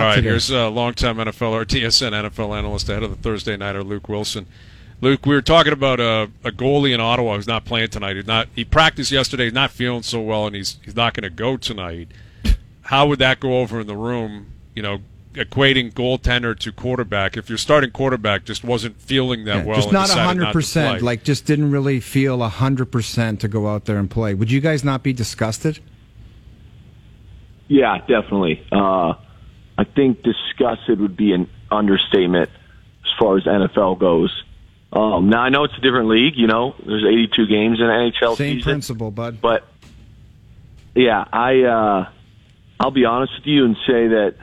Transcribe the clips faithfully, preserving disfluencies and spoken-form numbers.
right, today. here's a longtime N F L or T S N N F L analyst ahead of the Thursday nighter, Luke Wilson. Luke, we were talking about a, a goalie in Ottawa who's not playing tonight. He's not. He practiced yesterday. He's not feeling so well, and he's he's not going to go tonight. How would that go over in the room? You know, equating goaltender to quarterback. If your starting quarterback just wasn't feeling that Yeah, well, just and not decided hundred not to percent, play. like just didn't really feel a hundred percent to go out there and play. Would you guys not be disgusted? Yeah, definitely. Uh, I think disgusted would be an understatement as far as N F L goes. Um, now, I know it's a different league, you know. There's eighty-two games in N H L Same season. principle, bud. But, yeah, I, uh, I'll be honest with you and say that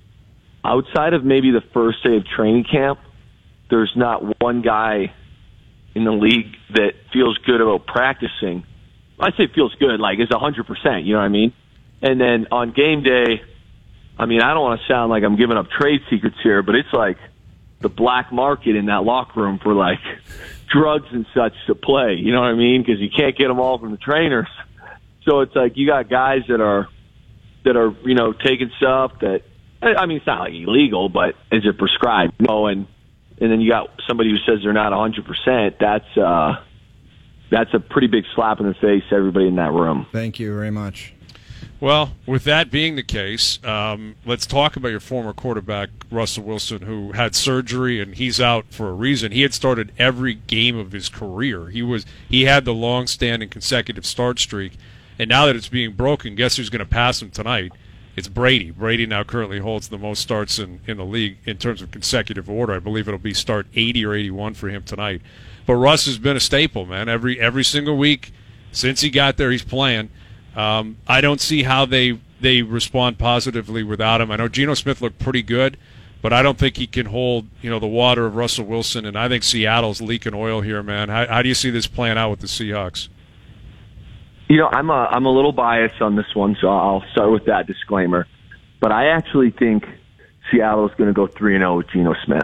outside of maybe the first day of training camp, there's not one guy in the league that feels good about practicing. I say feels good, like it's one hundred percent, you know what I mean? And then on game day, I mean, I don't want to sound like I'm giving up trade secrets here, but it's like the black market in that locker room for like drugs and such to play. You know what I mean? Because you can't get them all from the trainers. So it's like you got guys that are that are you know taking stuff that I mean it's not like illegal, but is it prescribed? No, and and then you got somebody who says they're not one hundred percent. That's uh, that's a pretty big slap in the face to everybody in that room. Thank you very much. Well, with that being the case, um, let's talk about your former quarterback, Russell Wilson, who had surgery and he's out for a reason. He had started every game of his career. He was he had the long-standing consecutive start streak, and now that it's being broken, guess who's going to pass him tonight? It's Brady. Brady now currently holds the most starts in, in the league in terms of consecutive order. I believe it'll be start eighty or eighty-one for him tonight. But Russ has been a staple, man. Every every single week since he got there, he's playing. Um, I don't see how they they respond positively without him. I know Geno Smith looked pretty good, but I don't think he can hold you know the water of Russell Wilson. And I think Seattle's leaking oil here, man. How, how do you see this playing out with the Seahawks? You know, I'm a I'm a little biased on this one, so I'll start with that disclaimer. But I actually think Seattle is going to go three and zero with Geno Smith.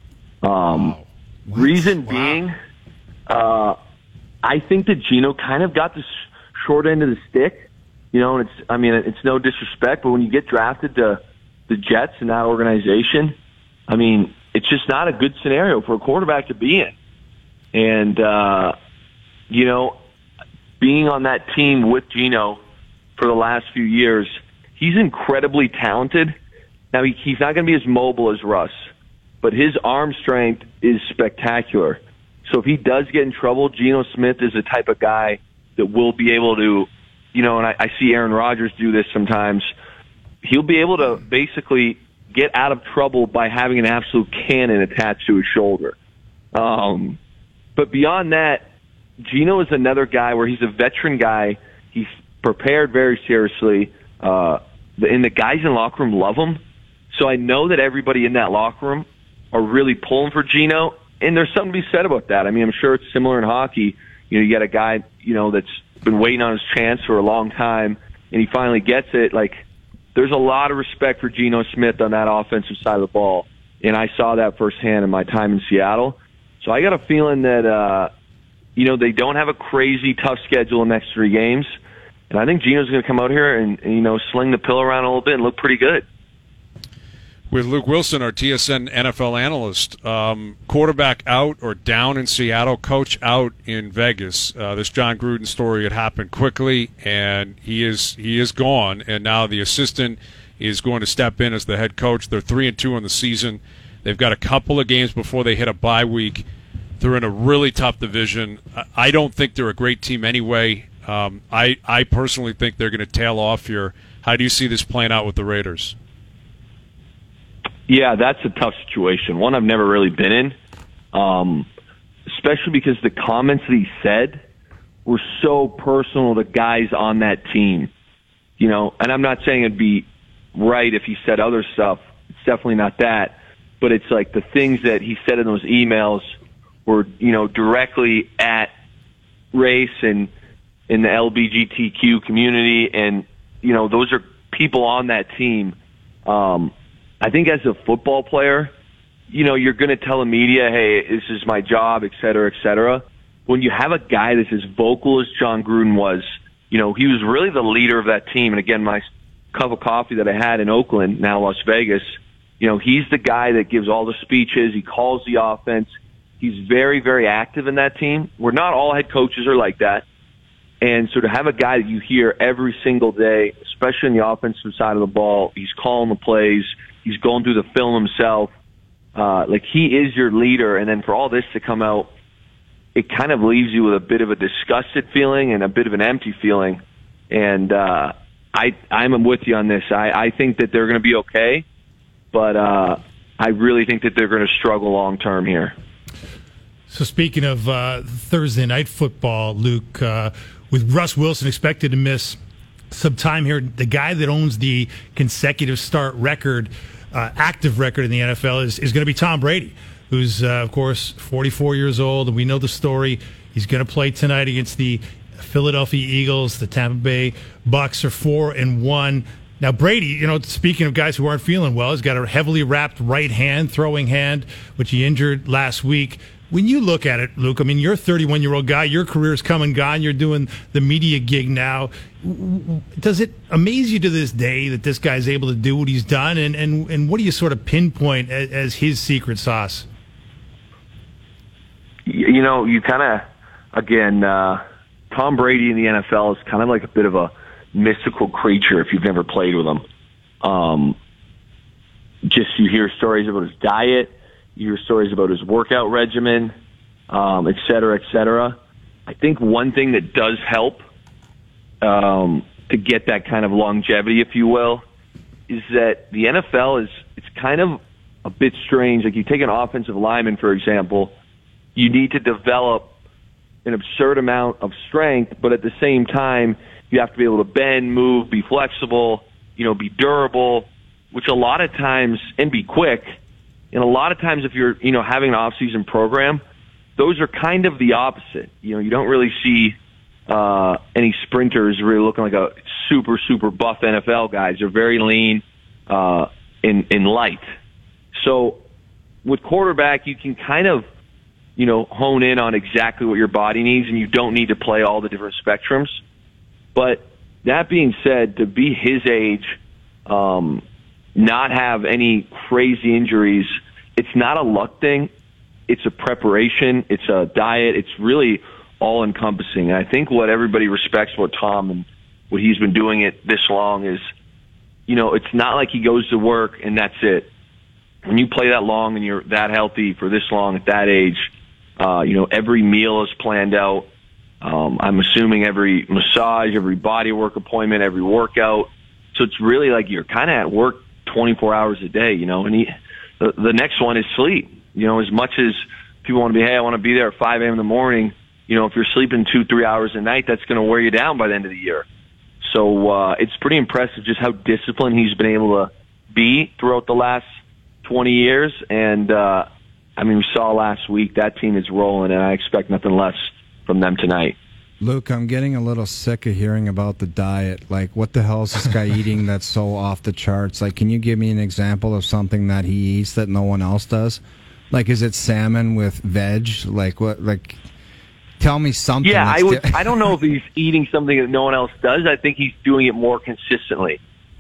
Um, Wow. Reason Wow. being, uh, I think that Geno kind of got the short end of the stick. You know, and it's I mean it's no disrespect, but when you get drafted to the Jets in that organization, I mean it's just not a good scenario for a quarterback to be in. And uh, you know. Being on that team with Geno for the last few years, he's incredibly talented. Now, he, he's not going to be as mobile as Russ, but his arm strength is spectacular. So if he does get in trouble, Geno Smith is the type of guy that will be able to, you know, and I, I see Aaron Rodgers do this sometimes, he'll be able to basically get out of trouble by having an absolute cannon attached to his shoulder. Um, but beyond that, Geno is another guy where he's a veteran guy. He's prepared very seriously. Uh, and the guys in the locker room love him. So I know that everybody in that locker room are really pulling for Geno. And there's something to be said about that. I mean, I'm sure it's similar in hockey. You know, you got a guy, you know, that's been waiting on his chance for a long time, and he finally gets it. Like, there's a lot of respect for Geno Smith on that offensive side of the ball. And I saw that firsthand in my time in Seattle. So I got a feeling that, uh, you know, they don't have a crazy tough schedule in the next three games. And I think Geno's going to come out here and, and, you know, sling the pill around a little bit and look pretty good. With Luke Wilson, our T S N N F L analyst, um, quarterback out or down in Seattle, coach out in Vegas. Uh, this John Gruden story had happened quickly, and he is he is gone. And now the assistant is going to step in as the head coach. They're three and two on the season. They've got a couple of games before they hit a bye week. They're in a really tough division. I don't think they're a great team anyway. Um, I, I personally think they're going to tail off here. How do you see this playing out with the Raiders? Yeah, that's a tough situation. One I've never really been in, um, especially because the comments that he said were so personal to guys on that team. You know, and I'm not saying it'd be right if he said other stuff. It's definitely not that. But it's like the things that he said in those emails were, you know, directly at race and in the L G B T Q community. And, you know, those are people on that team. Um, I think as a football player, you know, you're going to tell the media, hey, this is my job, et cetera, et cetera. When you have a guy that's as vocal as John Gruden was, you know, he was really the leader of that team. And again, my cup of coffee that I had in Oakland, now Las Vegas, You know, he's the guy that gives all the speeches. He calls the offense. He's very, very active in that team. Where not all head coaches are like that. And so to have a guy that you hear every single day, especially in the offensive side of the ball, he's calling the plays, he's going through the film himself. Uh, like, he is your leader. And then for all this to come out, it kind of leaves you with a bit of a disgusted feeling and a bit of an empty feeling. And uh, I, I'm with you on this. I, I think that they're going to be okay, but uh, I really think that they're going to struggle long term here. So speaking of uh, Thursday night football, Luke, uh, with Russ Wilson expected to miss some time here, the guy that owns the consecutive start record, uh, active record in the N F L, is, is going to be Tom Brady, who's, uh, of course, forty-four years old, and we know the story. He's going to play tonight against the Philadelphia Eagles. The Tampa Bay Bucks are four and one. Now, Brady, you know, speaking of guys who aren't feeling well, he's got a heavily wrapped right hand, throwing hand, which he injured last week. When you look at it, Luke, I mean, you're a thirty-one-year-old guy. Your career's come and gone. You're doing the media gig now. Does it amaze you to this day that this guy's able to do what he's done? And, and, and what do you sort of pinpoint as, as his secret sauce? You know, you kind of, again, uh, Tom Brady in the N F L is kind of like a bit of a mystical creature if you've never played with him. Um, just you hear stories about his diet. You hear stories about his workout regimen, um, et cetera, et cetera. I think one thing that does help um, to get that kind of longevity, if you will, is that the N F L is it's kind of a bit strange. Like, you take an offensive lineman, for example, you need to develop an absurd amount of strength, but at the same time, you have to be able to bend, move, be flexible, you know, be durable, which a lot of times, and be quick. And a lot of times if you're, you know, having an off-season program, those are kind of the opposite. You know, you don't really see uh, any sprinters really looking like a super, super buff N F L guys. They're very lean uh, and, and light. So with quarterback, you can kind of, you know, hone in on exactly what your body needs, and you don't need to play all the different spectrums. But that being said, to be his age, um, not have any crazy injuries, it's not a luck thing. It's a preparation. It's a diet. It's really all-encompassing. And I think what everybody respects about Tom and what he's been doing it this long is, you know, it's not like he goes to work and that's it. When you play that long and you're that healthy for this long at that age, uh, you know, every meal is planned out. Um, I'm assuming every massage, every body work appointment, every workout. So it's really like you're kind of at work twenty-four hours a day, you know, and he, the, the next one is sleep. You know, as much as people want to be, hey, I want to be there at five a.m. in the morning, you know, if you're sleeping two, three hours a night, that's going to wear you down by the end of the year. So uh, it's pretty impressive just how disciplined he's been able to be throughout the last twenty years. And, uh, I mean, we saw last week that team is rolling, and I expect nothing less from them tonight. Luke, I'm getting a little sick of hearing about the diet. Like, what the hell is this guy eating that's so off the charts? Like, can you give me an example of something that he eats that no one else does? Like, is it salmon with veg? Like, what? Like, tell me something. Yeah, that's I would. di- I don't know if he's eating something that no one else does. I think he's doing it more consistently.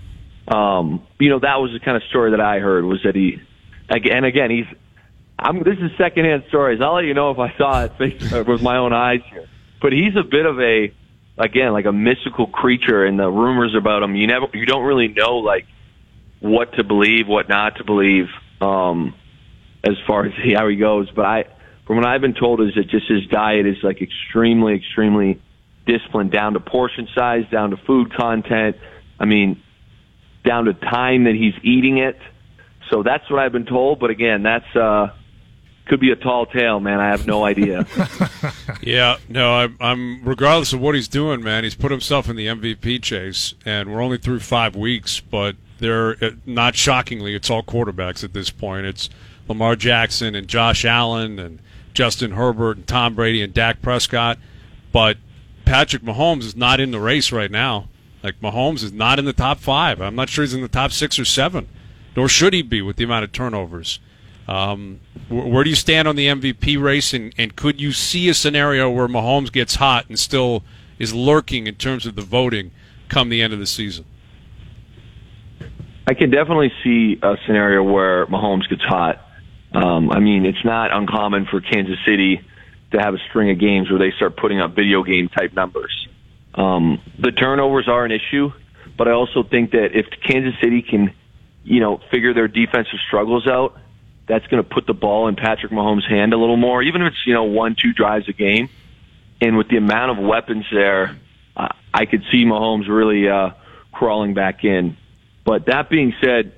Um, you know, that was the kind of story that I heard, was that he, and again, he's. I'm. This is secondhand stories. I'll let you know if I saw it face, with my own eyes here. But he's a bit of a, again, like a mystical creature, and the rumors about him, you never, you don't really know, like, what to believe, what not to believe, um, as far as how he goes. But I, from what I've been told, is that just his diet is like extremely, extremely disciplined, down to portion size, down to food content. I mean, down to time that he's eating it. So that's what I've been told. But again, that's, uh, could be a tall tale, man. I have no idea. Yeah, no, I'm, I'm. Regardless of what he's doing, man, he's put himself in the M V P chase, and we're only through five weeks. But they're not shockingly, it's all quarterbacks at this point. It's Lamar Jackson and Josh Allen and Justin Herbert and Tom Brady and Dak Prescott. But Patrick Mahomes is not in the race right now. Like, Mahomes is not in the top five. I'm not sure he's in the top six or seven, nor should he be with the amount of turnovers. Um, where do you stand on the M V P race, and, and could you see a scenario where Mahomes gets hot and still is lurking in terms of the voting come the end of the season? I can definitely see a scenario where Mahomes gets hot. Um, I mean, it's not uncommon for Kansas City to have a string of games where they start putting up video game type numbers. Um, the turnovers are an issue, but I also think that if Kansas City can, you know, figure their defensive struggles out, that's going to put the ball in Patrick Mahomes' hand a little more, even if it's, you know, one, two drives a game. And with the amount of weapons there, uh, I could see Mahomes really uh, crawling back in. But that being said,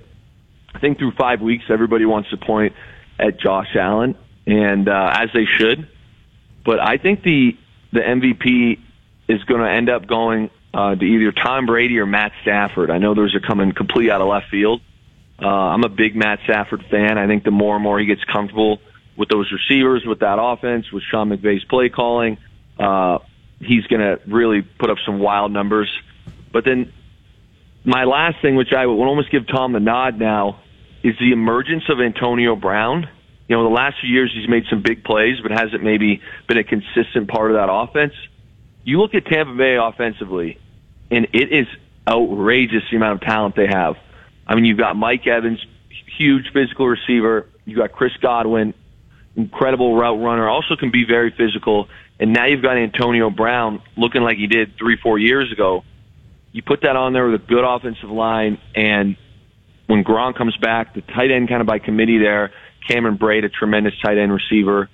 I think through five weeks, everybody wants to point at Josh Allen, and uh, as they should. But I think the the M V P is going to end up going uh, to either Tom Brady or Matt Stafford. I know those are coming completely out of left field. Uh, I'm a big Matt Stafford fan. I think the more and more he gets comfortable with those receivers, with that offense, with Sean McVay's play calling, uh, he's going to really put up some wild numbers. But then my last thing, which I would almost give Tom the nod now, is the emergence of Antonio Brown. You know, the last few years he's made some big plays, but hasn't maybe been a consistent part of that offense. You look at Tampa Bay offensively, and it is outrageous the amount of talent they have. I mean, you've got Mike Evans, huge physical receiver. You've got Chris Godwin, incredible route runner, also can be very physical. And now you've got Antonio Brown looking like he did three, four years ago. You put that on there with a good offensive line, and when Gronk comes back, the tight end kind of by committee there, Cameron Brate, a tremendous tight end receiver.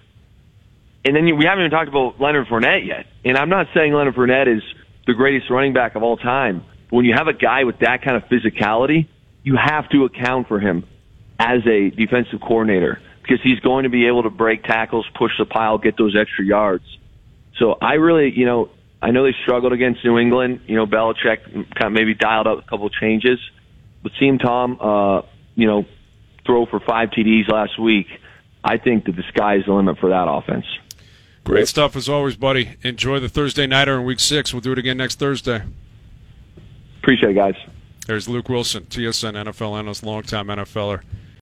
And then you, we haven't even talked about Leonard Fournette yet. And I'm not saying Leonard Fournette is the greatest running back of all time. But when you have a guy with that kind of physicality, you have to account for him as a defensive coordinator because he's going to be able to break tackles, push the pile, get those extra yards. So I really, you know, I know they struggled against New England. You know, Belichick kind of maybe dialed up a couple of changes. But seeing Tom, uh, you know, throw for five T Ds last week, I think that the sky is the limit for that offense. Great stuff as always, buddy. Enjoy the Thursday nighter in week six. We'll do it again next Thursday. Appreciate it, guys. There's Luke Wilson, T S N N F L analyst, longtime NFLer.